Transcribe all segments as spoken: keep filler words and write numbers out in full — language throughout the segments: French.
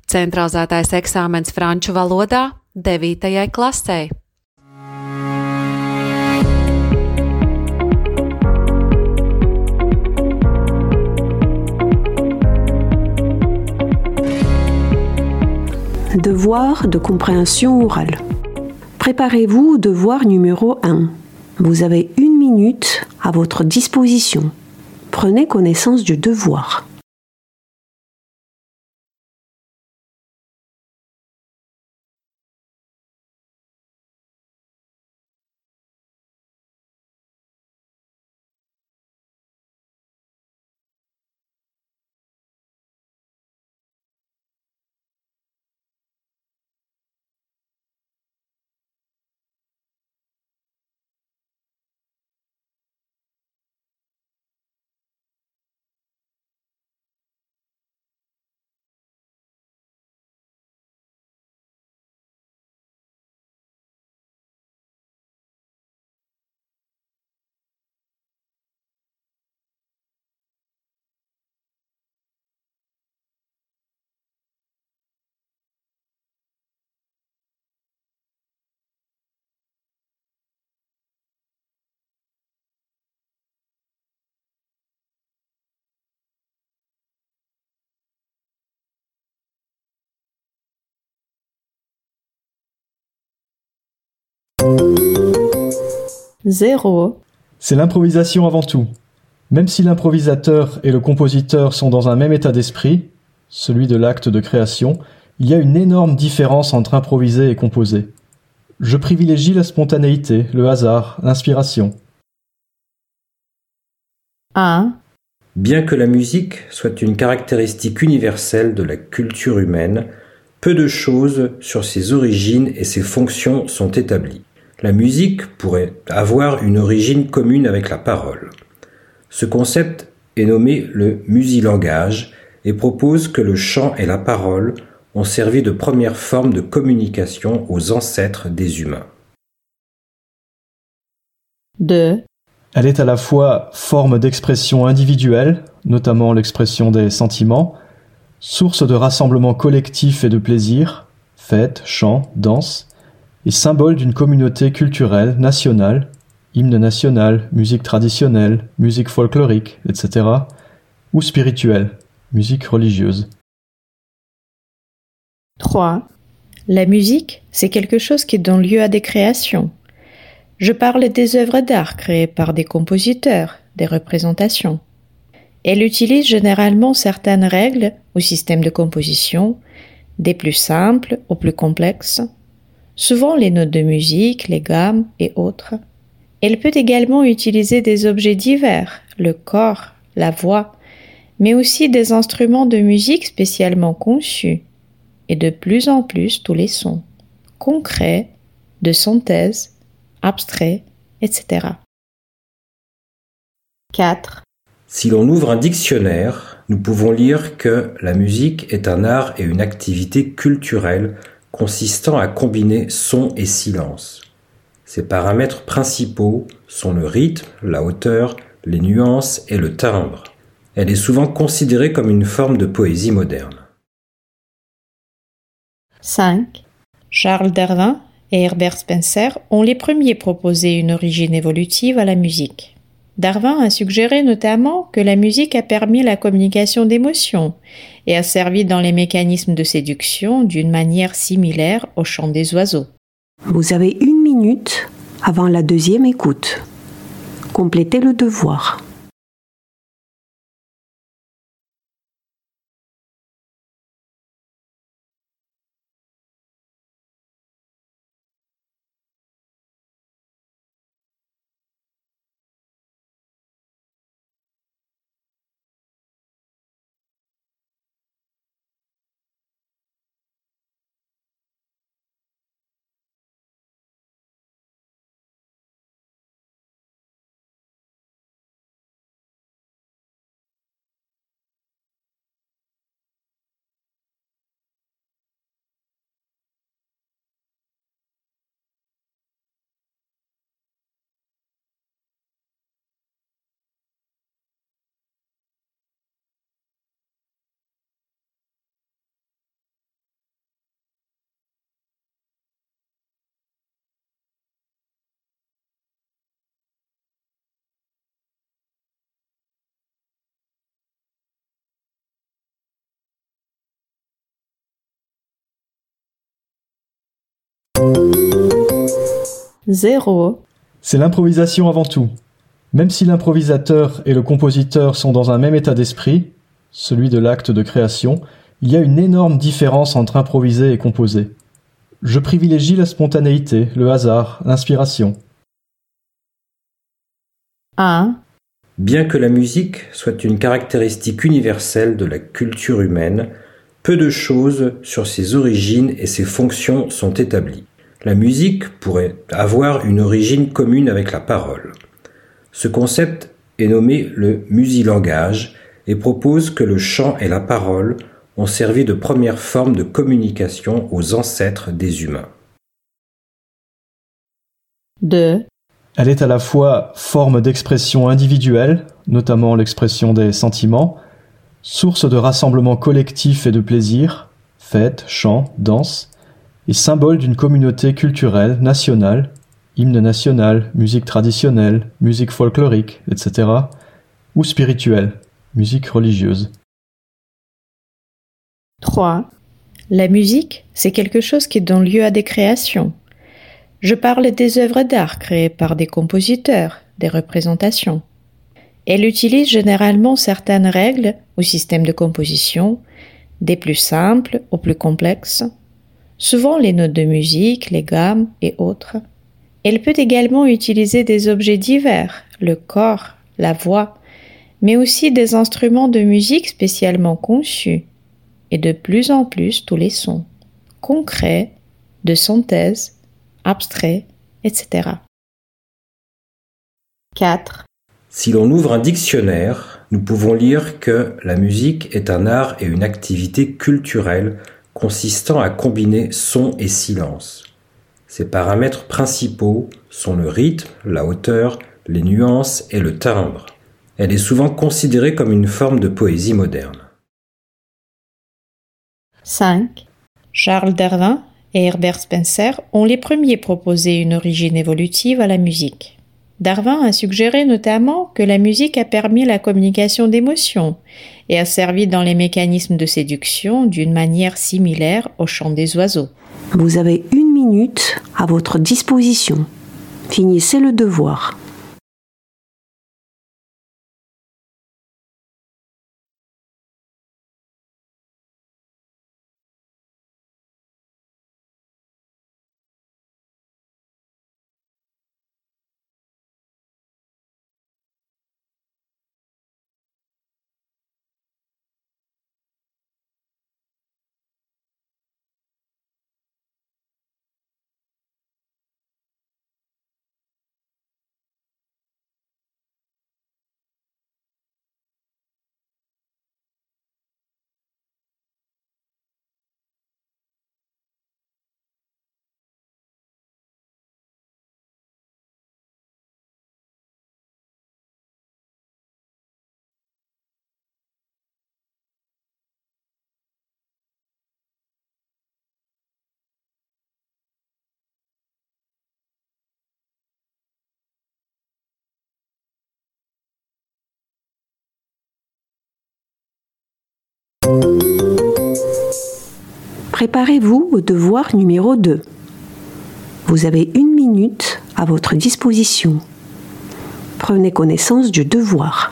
Centralizētais eksāmens franču valodā devītajai klasei. Devoir de compréhension orale. Préparez-vous au devoir numéro un. Vous avez une minute à votre disposition. Prenez connaissance du devoir. Zéro. C'est l'improvisation avant tout. Même si l'improvisateur et le compositeur sont dans un même état d'esprit, celui de l'acte de création, il y a une énorme différence entre improviser et composer. Je privilégie la spontanéité, le hasard, l'inspiration. un. Bien que la musique soit une caractéristique universelle de la culture humaine, peu de choses sur ses origines et ses fonctions sont établies. La musique pourrait avoir une origine commune avec la parole. Ce concept est nommé le musilangage et propose que le chant et la parole ont servi de première forme de communication aux ancêtres des humains. deux. Elle est à la fois forme d'expression individuelle, notamment l'expression des sentiments, source de rassemblement collectif et de plaisir, fêtes, chants, danses, et symbole d'une communauté culturelle, nationale, hymne national, musique traditionnelle, musique folklorique, et cetera, ou spirituelle, musique religieuse. trois. La musique, c'est quelque chose qui donne lieu à des créations. Je parle des œuvres d'art créées par des compositeurs, des représentations. Elle utilise généralement certaines règles ou systèmes de composition, des plus simples aux plus complexes, souvent les notes de musique, les gammes et autres. Elle peut également utiliser des objets divers, le corps, la voix, mais aussi des instruments de musique spécialement conçus, et de plus en plus tous les sons, concrets, de synthèse, abstraits, et cetera. quatre. Si l'on ouvre un dictionnaire, nous pouvons lire que la musique est un art et une activité culturelle consistant à combiner son et silence. Ses paramètres principaux sont le rythme, la hauteur, les nuances et le timbre. Elle est souvent considérée comme une forme de poésie moderne. cinq. Charles Darwin et Herbert Spencer ont les premiers proposé une origine évolutive à la musique. Darwin a suggéré notamment que la musique a permis la communication d'émotions et a servi dans les mécanismes de séduction d'une manière similaire au chant des oiseaux. Vous avez une minute avant la deuxième écoute. Complétez le devoir. Zéro. C'est l'improvisation avant tout. Même si l'improvisateur et le compositeur sont dans un même état d'esprit, celui de l'acte de création, il y a une énorme différence entre improviser et composer. Je privilégie la spontanéité, le hasard, l'inspiration. Un. Bien que la musique soit une caractéristique universelle de la culture humaine, peu de choses sur ses origines et ses fonctions sont établies. La musique pourrait avoir une origine commune avec la parole. Ce concept est nommé le musilangage et propose que le chant et la parole ont servi de première forme de communication aux ancêtres des humains. Deux. Elle est à la fois forme d'expression individuelle, notamment l'expression des sentiments, source de rassemblement collectif et de plaisir, fêtes, chants, danses, et symbole d'une communauté culturelle nationale, hymne national, musique traditionnelle, musique folklorique, et cetera, ou spirituelle, musique religieuse. Trois. La musique, c'est quelque chose qui donne lieu à des créations. Je parle des œuvres d'art créées par des compositeurs, des représentations. Elle utilise généralement certaines règles ou systèmes de composition, des plus simples aux plus complexes, souvent les notes de musique, les gammes et autres. Elle peut également utiliser des objets divers, le corps, la voix, mais aussi des instruments de musique spécialement conçus, et de plus en plus tous les sons, concrets, de synthèse, abstraits, et cetera. Quatre. Si l'on ouvre un dictionnaire, nous pouvons lire que la musique est un art et une activité culturelle consistant à combiner son et silence. Ses paramètres principaux sont le rythme, la hauteur, les nuances et le timbre. Elle est souvent considérée comme une forme de poésie moderne. Cinq. Charles Darwin et Herbert Spencer ont les premiers proposé une origine évolutive à la musique. Darwin a suggéré notamment que la musique a permis la communication d'émotions et a servi dans les mécanismes de séduction d'une manière similaire au chant des oiseaux. Vous avez une minute à votre disposition. Finissez le devoir. Préparez-vous au devoir numéro deux. Vous avez une minute à votre disposition. Prenez connaissance du devoir.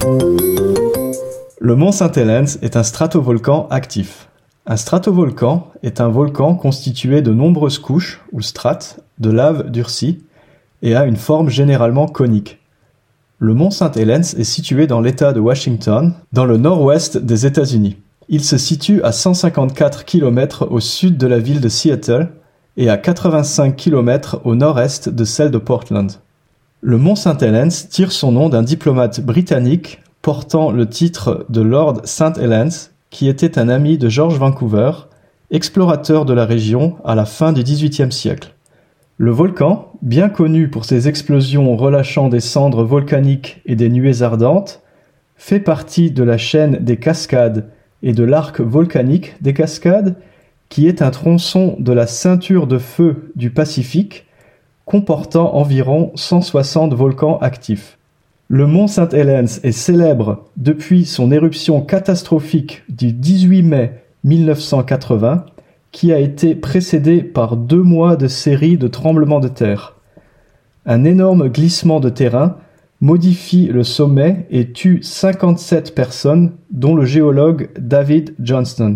Le mont Saint Helens est un stratovolcan actif. Un stratovolcan est un volcan constitué de nombreuses couches, ou strates, de lave durcie et a une forme généralement conique. Le mont Saint Helens est situé dans l'État de Washington, dans le nord-ouest des États-Unis. Il se situe à cent cinquante-quatre kilomètres au sud de la ville de Seattle et à quatre-vingt-cinq kilomètres au nord-est de celle de Portland. Le mont Saint Helens tire son nom d'un diplomate britannique portant le titre de Lord Saint Helens, qui était un ami de George Vancouver, explorateur de la région à la fin du dix-huitième siècle. Le volcan, bien connu pour ses explosions relâchant des cendres volcaniques et des nuées ardentes, fait partie de la chaîne des Cascades et de l'arc volcanique des Cascades, qui est un tronçon de la ceinture de feu du Pacifique, comportant environ cent soixante volcans actifs. Le mont Saint Helens est célèbre depuis son éruption catastrophique du dix-huit mai mille neuf cent quatre-vingts, qui a été précédée par deux mois de série de tremblements de terre. Un énorme glissement de terrain modifie le sommet et tue cinquante-sept personnes, dont le géologue David Johnston.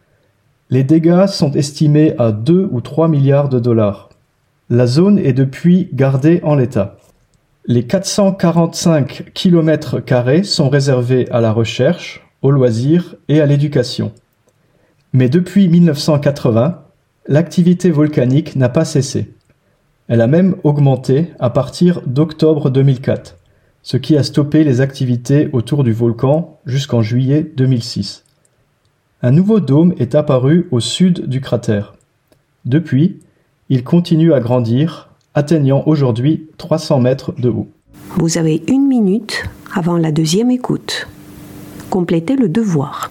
Les dégâts sont estimés à deux ou trois milliards de dollars. La zone est depuis gardée en l'état. Les quatre cent quarante-cinq kilomètres carrés sont réservés à la recherche, aux loisirs et à l'éducation. Mais depuis mille neuf cent quatre-vingts, l'activité volcanique n'a pas cessé. Elle a même augmenté à partir d'octobre deux mille quatre, ce qui a stoppé les activités autour du volcan jusqu'en juillet deux mille six. Un nouveau dôme est apparu au sud du cratère. Depuis, il continue à grandir, atteignant aujourd'hui trois cents mètres de haut. Vous avez une minute avant la deuxième écoute. Complétez le devoir.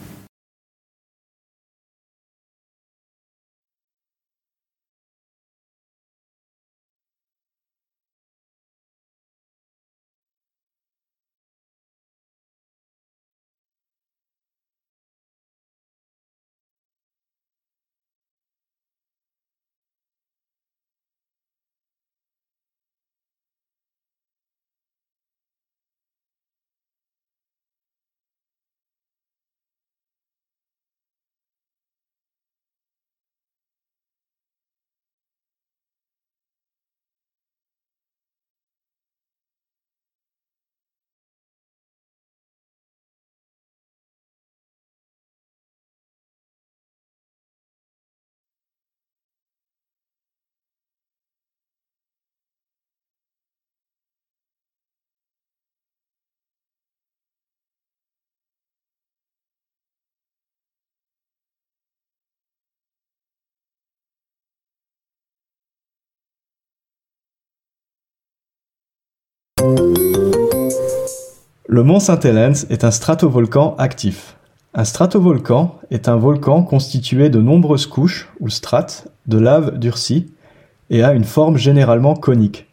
Le mont Saint Helens est un stratovolcan actif. Un stratovolcan est un volcan constitué de nombreuses couches, ou strates, de lave durcie et a une forme généralement conique.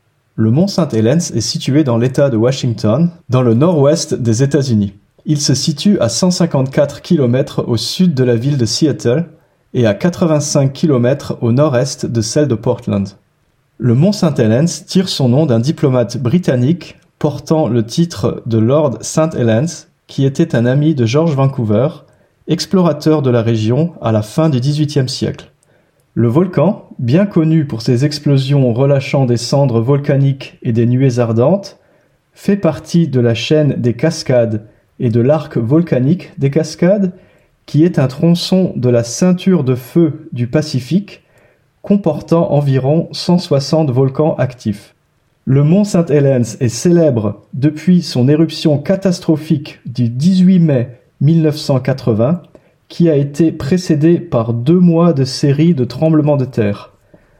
Le mont Saint Helens est situé dans l'État de Washington, dans le nord-ouest des États-Unis. Il se situe à cent cinquante-quatre kilomètres au sud de la ville de Seattle et à quatre-vingt-cinq kilomètres au nord-est de celle de Portland. Le mont Saint Helens tire son nom d'un diplomate britannique portant le titre de Lord Saint Helens, qui était un ami de George Vancouver, explorateur de la région à la fin du dix-huitième siècle. Le volcan, bien connu pour ses explosions relâchant des cendres volcaniques et des nuées ardentes, fait partie de la chaîne des Cascades et de l'arc volcanique des Cascades, qui est un tronçon de la ceinture de feu du Pacifique, comportant environ cent soixante volcans actifs. Le mont Saint Helens est célèbre depuis son éruption catastrophique du dix-huit mai mille neuf cent quatre-vingts, qui a été précédée par deux mois de série de tremblements de terre.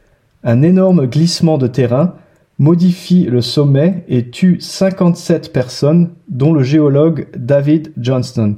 Un énorme glissement de terrain modifie le sommet et tue cinquante-sept personnes, dont le géologue David Johnston.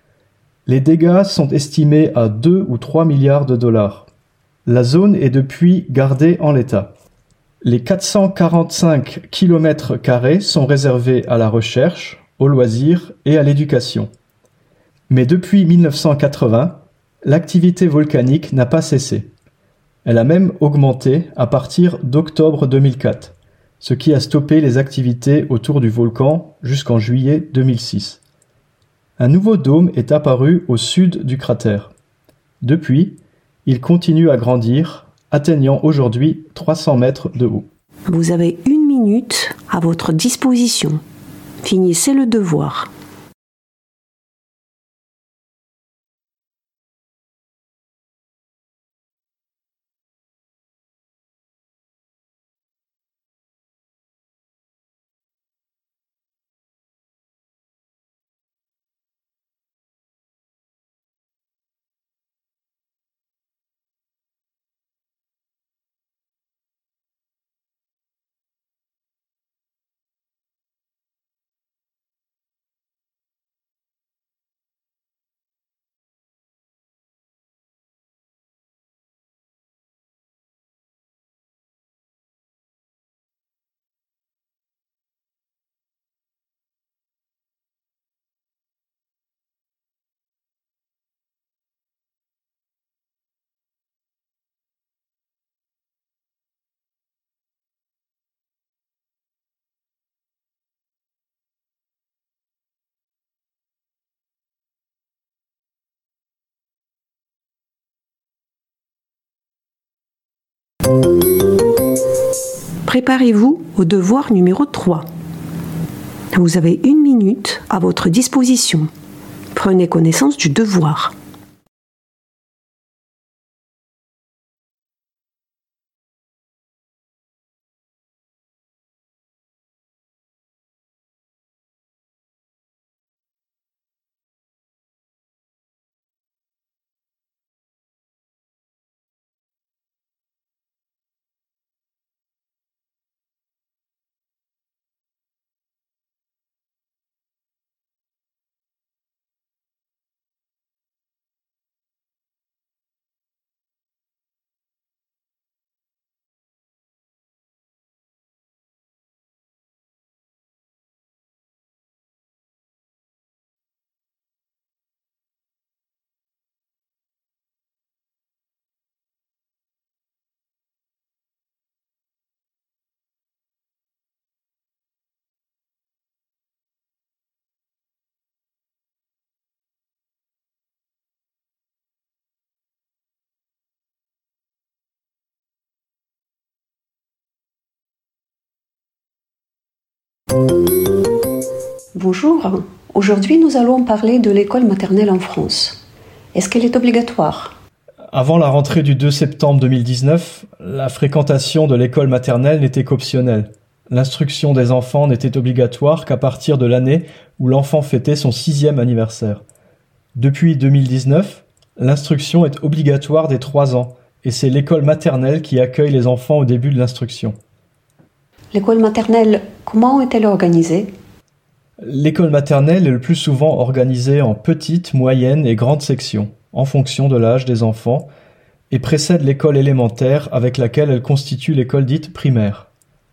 Les dégâts sont estimés à deux ou trois milliards de dollars. La zone est depuis gardée en l'état. Les quatre cent quarante-cinq kilomètres carrés sont réservés à la recherche, aux loisirs et à l'éducation. Mais depuis mille neuf cent quatre-vingts, l'activité volcanique n'a pas cessé. Elle a même augmenté à partir d'octobre deux mille quatre, ce qui a stoppé les activités autour du volcan jusqu'en juillet deux mille six. Un nouveau dôme est apparu au sud du cratère. Depuis, il continue à grandir, atteignant aujourd'hui trois cents mètres de haut. Vous avez une minute à votre disposition. Finissez le devoir. Préparez-vous au devoir numéro trois. Vous avez une minute à votre disposition. Prenez connaissance du devoir. Bonjour, aujourd'hui nous allons parler de l'école maternelle en France. Est-ce qu'elle est obligatoire ? Avant la rentrée du deux septembre deux mille dix-neuf, la fréquentation de l'école maternelle n'était qu'optionnelle. L'instruction des enfants n'était obligatoire qu'à partir de l'année où l'enfant fêtait son sixième anniversaire. Depuis deux mille dix-neuf, l'instruction est obligatoire dès trois ans, et c'est l'école maternelle qui accueille les enfants au début de l'instruction. L'école maternelle, comment est-elle organisée ? L'école maternelle est le plus souvent organisée en petites, moyennes et grandes sections, en fonction de l'âge des enfants, et précède l'école élémentaire avec laquelle elle constitue l'école dite primaire.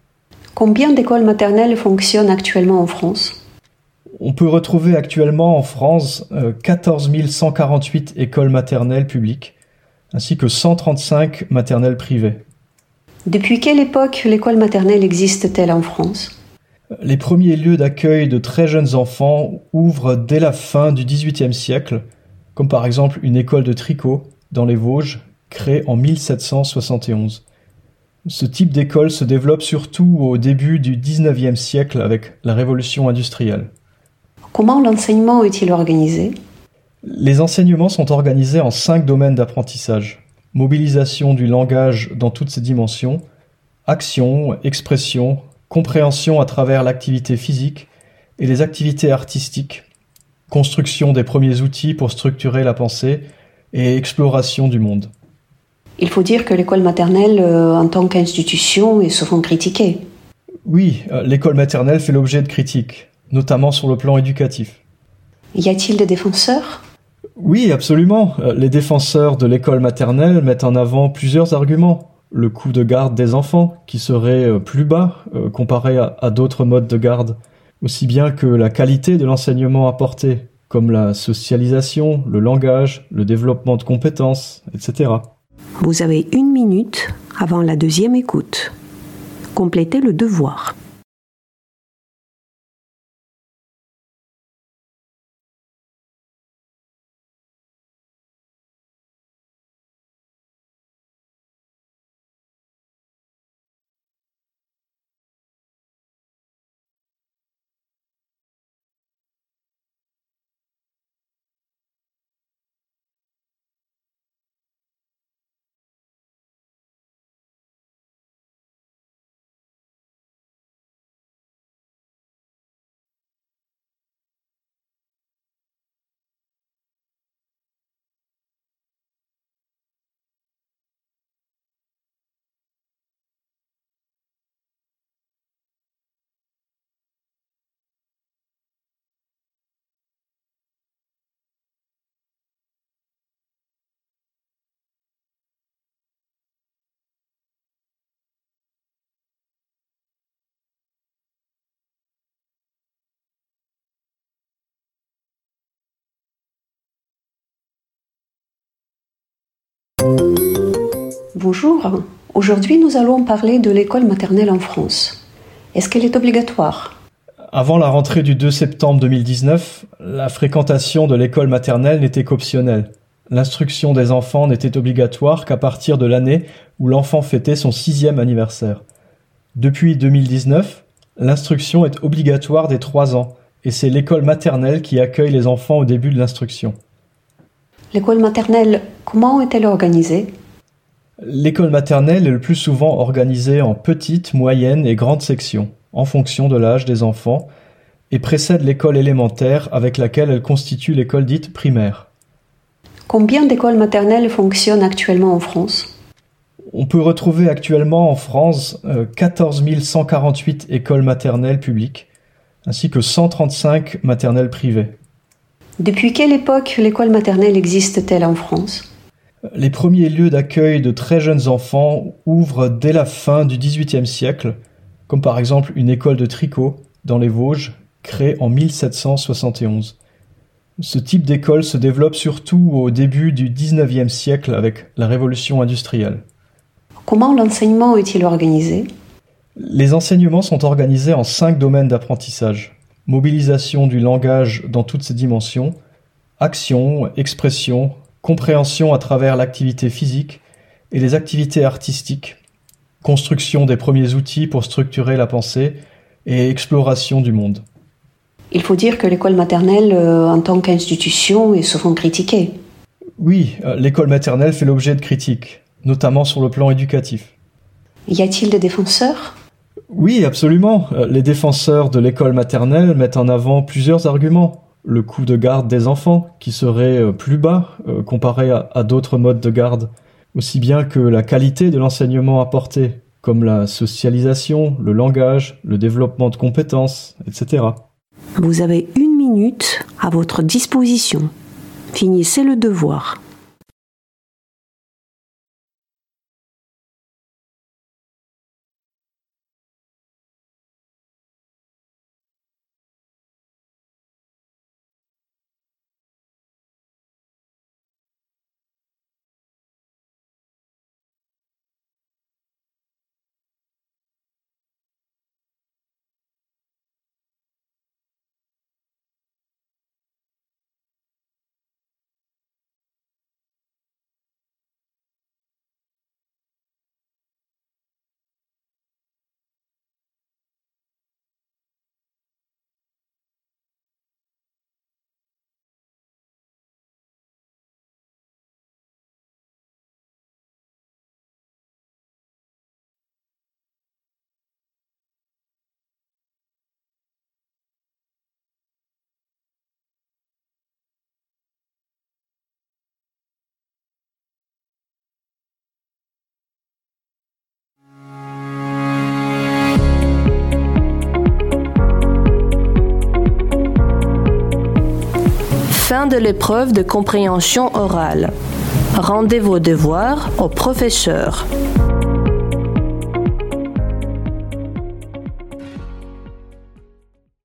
Combien d'écoles maternelles fonctionnent actuellement en France ? On peut retrouver actuellement en France euh, quatorze mille cent quarante-huit écoles maternelles publiques, ainsi que cent trente-cinq maternelles privées. Depuis quelle époque l'école maternelle existe-t-elle en France ? Les premiers lieux d'accueil de très jeunes enfants ouvrent dès la fin du dix-huitième siècle, comme par exemple une école de tricot dans les Vosges, créée en mille sept cent soixante et onze. Ce type d'école se développe surtout au début du dix-neuvième siècle avec la révolution industrielle. Comment l'enseignement est-il organisé ? Les enseignements sont organisés en cinq domaines d'apprentissage. Mobilisation du langage dans toutes ses dimensions, action, expression, compréhension à travers l'activité physique et les activités artistiques, construction des premiers outils pour structurer la pensée et exploration du monde. Il faut dire que l'école maternelle, euh, en tant qu'institution, est souvent critiquée. Oui, euh, l'école maternelle fait l'objet de critiques, notamment sur le plan éducatif. Y a-t-il des défenseurs ? Oui, absolument. Euh, les défenseurs de l'école maternelle mettent en avant plusieurs arguments. Le coût de garde des enfants, qui serait plus bas euh, comparé à, à d'autres modes de garde, aussi bien que la qualité de l'enseignement apporté, comme la socialisation, le langage, le développement de compétences, et cetera. Vous avez une minute avant la deuxième écoute. Complétez le devoir. Bonjour, aujourd'hui nous allons parler de l'école maternelle en France. Est-ce qu'elle est obligatoire ? Avant la rentrée du deux septembre deux mille dix-neuf, la fréquentation de l'école maternelle n'était qu'optionnelle. L'instruction des enfants n'était obligatoire qu'à partir de l'année où l'enfant fêtait son sixième anniversaire. Depuis deux mille dix-neuf, l'instruction est obligatoire dès trois ans, et c'est l'école maternelle qui accueille les enfants au début de l'instruction. L'école maternelle, comment est-elle organisée ? L'école maternelle est le plus souvent organisée en petites, moyennes et grandes sections, en fonction de l'âge des enfants, et précède l'école élémentaire avec laquelle elle constitue l'école dite primaire. Combien d'écoles maternelles fonctionnent actuellement en France ? On peut retrouver actuellement en France euh, quatorze mille cent quarante-huit écoles maternelles publiques, ainsi que cent trente-cinq maternelles privées. Depuis quelle époque l'école maternelle existe-t-elle en France ? Les premiers lieux d'accueil de très jeunes enfants ouvrent dès la fin du dix-huitième siècle, comme par exemple une école de tricot dans les Vosges, créée en mille sept cent soixante et onze. Ce type d'école se développe surtout au début du dix-neuvième siècle avec la révolution industrielle. Comment l'enseignement est-il organisé ? Les enseignements sont organisés en cinq domaines d'apprentissage. Mobilisation du langage dans toutes ses dimensions, action, expression, compréhension à travers l'activité physique et les activités artistiques, construction des premiers outils pour structurer la pensée et exploration du monde. Il faut dire que l'école maternelle, euh, en tant qu'institution, est souvent critiquée. Oui, euh, l'école maternelle fait l'objet de critiques, notamment sur le plan éducatif. Y a-t-il des défenseurs ? Oui, absolument. Euh, les défenseurs de l'école maternelle mettent en avant plusieurs arguments. Le coût de garde des enfants, qui serait euh, plus bas euh, comparé à, à d'autres modes de garde, aussi bien que la qualité de l'enseignement apporté, comme la socialisation, le langage, le développement de compétences, et cetera. Vous avez une minute à votre disposition. Finissez le devoir. Fin de l'épreuve de compréhension orale. Rendez vos devoirs au professeur.